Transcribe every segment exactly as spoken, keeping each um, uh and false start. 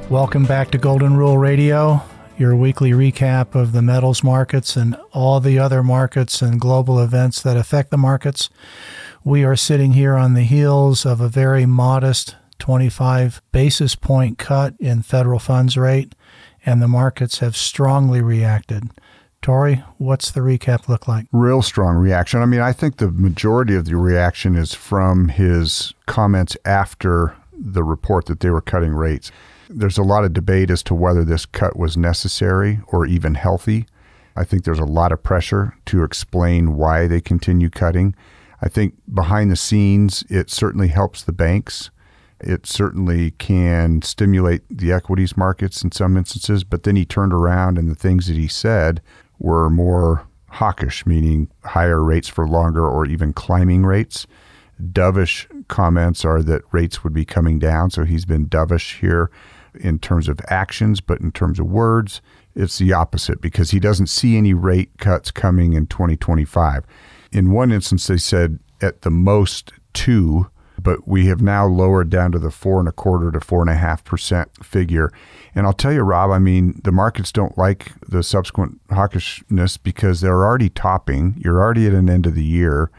Welcome back to Golden Rule Radio, your weekly recap of the metals markets and all the other markets and global events that affect the markets. We are sitting here on the heels of a very modest twenty-five basis point cut in federal funds rate, and the markets have strongly reacted. Tori, what's the recap look like? Real strong reaction. I mean, I think the majority of the reaction is from his comments after the report that they were cutting rates. There's a lot of debate as to whether this cut was necessary or even healthy. I think there's a lot of pressure to explain why they continue cutting. I think behind the scenes, it certainly helps the banks. It certainly can stimulate the equities markets in some instances, but then he turned around and the things that he said were more hawkish, meaning higher rates for longer or even climbing rates. Dovish comments are that rates would be coming down, so he's been dovish here in terms of actions, but in terms of words, it's the opposite because he doesn't see any rate cuts coming in twenty twenty-five. In one instance, they said at the most two, but we have now lowered down to the four and a quarter to four and a half percent figure. And I'll tell you, Rob, I mean, the markets don't like the subsequent hawkishness because they're already topping. You're already at an end of the year.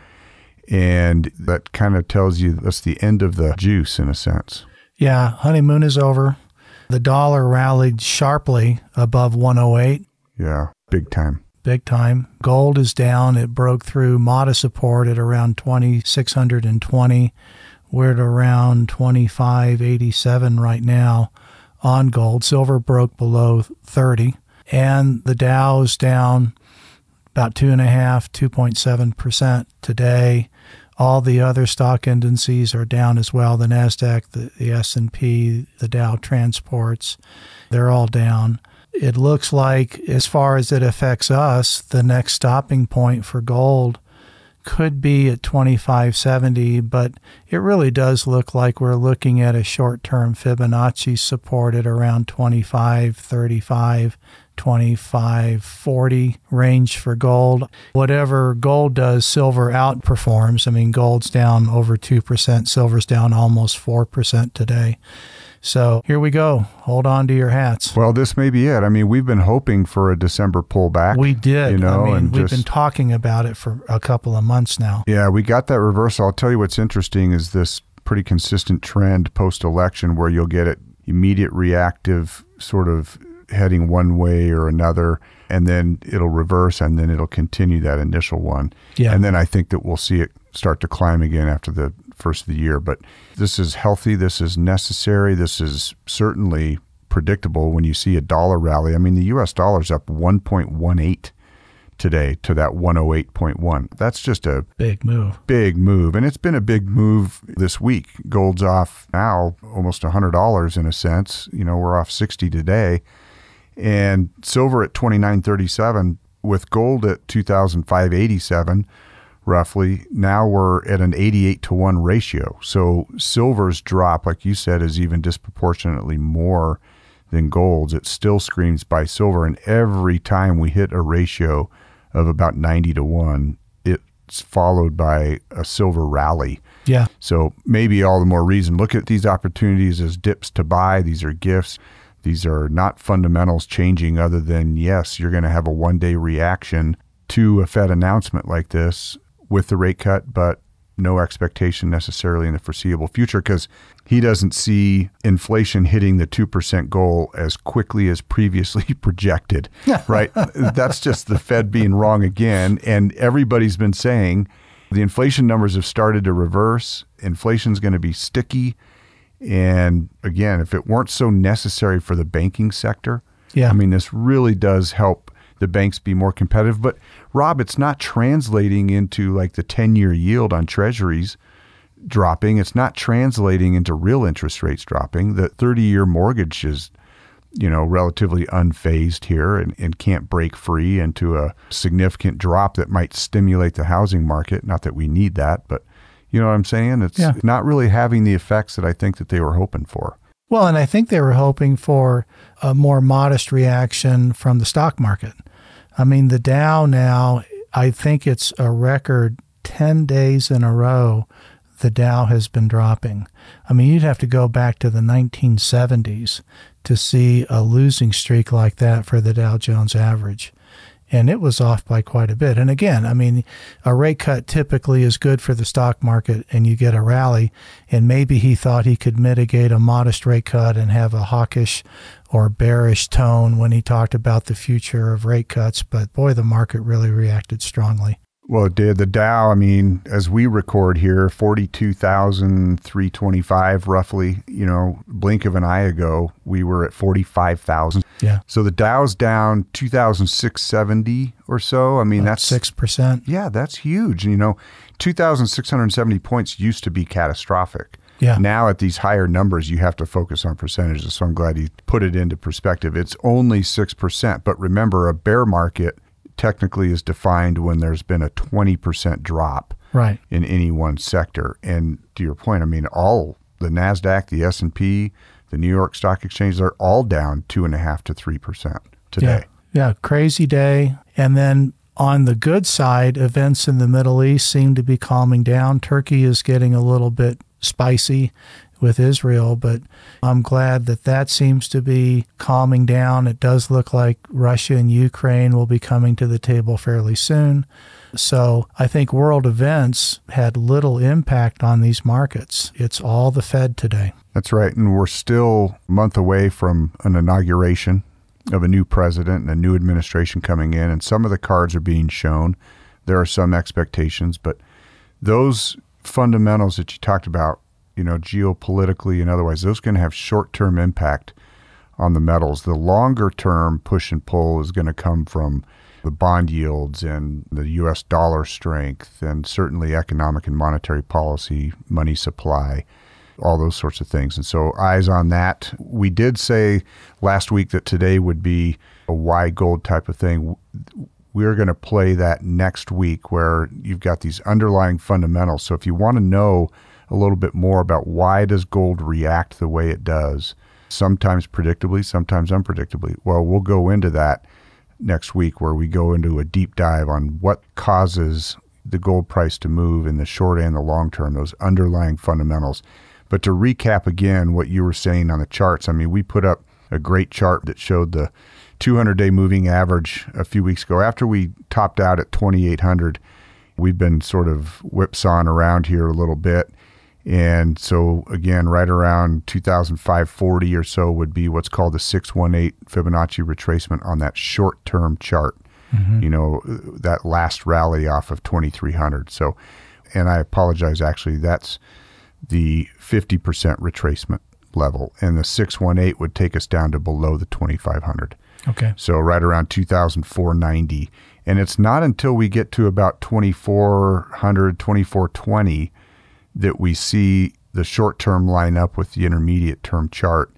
And that kind of tells you that's the end of the juice in a sense. Yeah, honeymoon is over. The dollar rallied sharply above one oh eight. Yeah, big time. Big time. Gold is down. It broke through modest support at around twenty-six hundred twenty. We're at around twenty-five eighty-seven right now on gold. Silver broke below thirty. And the Dow is down about two point five, two point seven percent today. All the other stock indices are down as well. The NASDAQ, the, the S and P, the Dow Transports, they're all down. It looks like, as far as it affects us, the next stopping point for gold could be at twenty-five seventy, but it really does look like we're looking at a short-term Fibonacci support at around twenty-five thirty-five, twenty-five forty range for gold. Whatever gold does, silver outperforms. I mean, gold's down over two percent. Silver's down almost four percent today. So here we go. Hold on to your hats. Well, this may be it. I mean, we've been hoping for a December pullback. We did. You know, I mean, and we've just, been talking about it for a couple of months now. Yeah, we got that reversal. I'll tell you what's interesting is this pretty consistent trend post-election where you'll get it immediate reactive sort of heading one way or another, and then it'll reverse, and then it'll continue that initial one. Yeah. And then I think that we'll see it start to climb again after the first of the year. But this is healthy. This is necessary. This is certainly predictable when you see a dollar rally. I mean, the U S dollar's up one point one eight today to that one oh eight point one. That's just a big move. Big move. And it's been a big move this week. Gold's off now almost one hundred dollars in a sense. You know, we're off sixty today. And silver at twenty-nine thirty-seven with gold at two thousand five hundred eighty-seven roughly. Now we're at an eighty-eight to one ratio. So silver's drop, like you said, is even disproportionately more than gold's. It still screams buy silver. And every time we hit a ratio of about ninety to one, it's followed by a silver rally. Yeah. So maybe all the more reason. Look at these opportunities as dips to buy. These are gifts. These are not fundamentals changing other than, yes, you're going to have a one-day reaction to a Fed announcement like this with the rate cut, but no expectation necessarily in the foreseeable future because he doesn't see inflation hitting the two percent goal as quickly as previously projected, right? That's just the Fed being wrong again. And everybody's been saying the inflation numbers have started to reverse. Inflation's going to be sticky. And again, if it weren't so necessary for the banking sector, yeah. I mean, this really does help the banks be more competitive. But Rob, it's not translating into like the ten-year yield on treasuries dropping. It's not translating into real interest rates dropping. The thirty-year mortgage is, you know, relatively unfazed here and, and can't break free into a significant drop that might stimulate the housing market. Not that we need that, but you know what I'm saying? It's yeah. not really having the effects that I think that they were hoping for. Well, and I think they were hoping for a more modest reaction from the stock market. I mean, the Dow now, I think it's a record ten days in a row the Dow has been dropping. I mean, you'd have to go back to the nineteen seventies to see a losing streak like that for the Dow Jones average. And it was off by quite a bit. And again, I mean, a rate cut typically is good for the stock market and you get a rally. And maybe he thought he could mitigate a modest rate cut and have a hawkish or bearish tone when he talked about the future of rate cuts. But boy, the market really reacted strongly. Well, it did. The Dow, I mean, as we record here, forty-two thousand three hundred twenty-five roughly, you know, blink of an eye ago, we were at forty-five thousand. Yeah. So the Dow's down two thousand six hundred seventy or so. I mean, About that's six percent. Yeah, that's huge. You know, two thousand six hundred seventy points used to be catastrophic. Yeah. Now at these higher numbers, you have to focus on percentages. So I'm glad you put it into perspective. It's only six percent. But remember, a bear market technically is defined when there's been a twenty percent drop right. in any one sector. And to your point, I mean, all the NASDAQ, the S and P, the New York Stock Exchange, they're all down two and a half to three percent today. Yeah. yeah, crazy day. And then on the good side, events in the Middle East seem to be calming down. Turkey is getting a little bit spicy with Israel, but I'm glad that that seems to be calming down. It does look like Russia and Ukraine will be coming to the table fairly soon. So I think world events had little impact on these markets. It's all the Fed today. That's right. And we're still a month away from an inauguration of a new president and a new administration coming in, and some of the cards are being shown. There are some expectations, but those fundamentals that you talked about, you know, geopolitically and otherwise, those are going to have short-term impact on the metals. The longer-term push and pull is going to come from the bond yields and the U S dollar strength and certainly economic and monetary policy, money supply, all those sorts of things. And so eyes on that. We did say last week that today would be a why gold type of thing. We're going to play that next week where you've got these underlying fundamentals. So if you want to know a little bit more about why does gold react the way it does, sometimes predictably, sometimes unpredictably, well, we'll go into that next week where we go into a deep dive on what causes the gold price to move in the short and the long term, those underlying fundamentals. But to recap again what you were saying on the charts, I mean, we put up a great chart that showed the two hundred day moving average a few weeks ago. After we topped out at twenty-eight hundred, we've been sort of whipsawing around here a little bit. And so again, right around two thousand five hundred forty or so would be what's called the six one eight Fibonacci retracement on that short-term chart. Mm-hmm. You know, that last rally off of twenty-three hundred. So, and I apologize, actually, that's the fifty percent retracement level. And the six one eight would take us down to below the twenty-five hundred. Okay. So right around two thousand four hundred ninety. And it's not until we get to about twenty-four hundred, twenty-four twenty that we see the short-term line up with the intermediate-term chart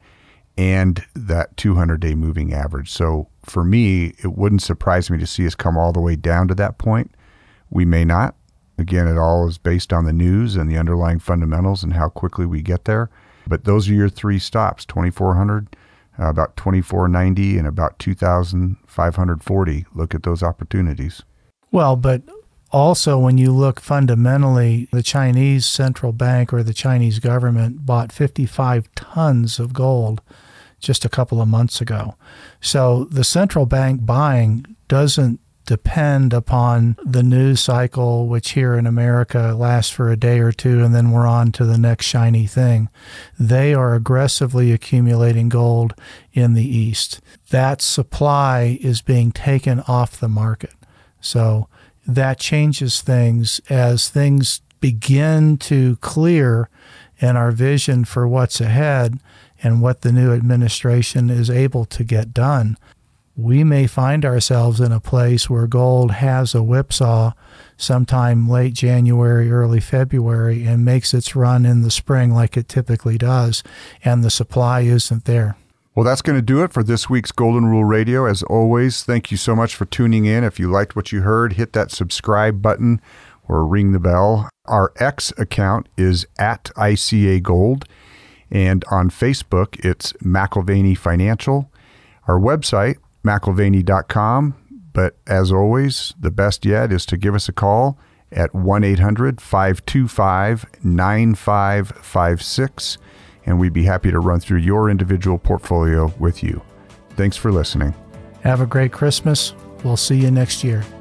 and that two hundred day moving average. So for me, it wouldn't surprise me to see us come all the way down to that point. We may not. Again, it all is based on the news and the underlying fundamentals and how quickly we get there. But those are your three stops, twenty-four hundred, uh, about twenty-four ninety, and about two thousand five hundred forty. Look at those opportunities. Well, but also, when you look fundamentally, the Chinese central bank or the Chinese government bought fifty-five tons of gold just a couple of months ago. So the central bank buying doesn't depend upon the news cycle, which here in America lasts for a day or two, and then we're on to the next shiny thing. They are aggressively accumulating gold in the East. That supply is being taken off the market. So that changes things as things begin to clear and our vision for what's ahead and what the new administration is able to get done. We may find ourselves in a place where gold has a whipsaw sometime late January, early February, and makes its run in the spring like it typically does, and the supply isn't there. Well, that's going to do it for this week's Golden Rule Radio. As always, thank you so much for tuning in. If you liked what you heard, hit that subscribe button or ring the bell. Our X account is at I C A Gold, and on Facebook, it's McIlvaney Financial. Our website, McIlvaney dot com. But as always, the best yet is to give us a call at one eight hundred, five two five, nine five five six. and we'd be happy to run through your individual portfolio with you. Thanks for listening. Have a great Christmas. We'll see you next year.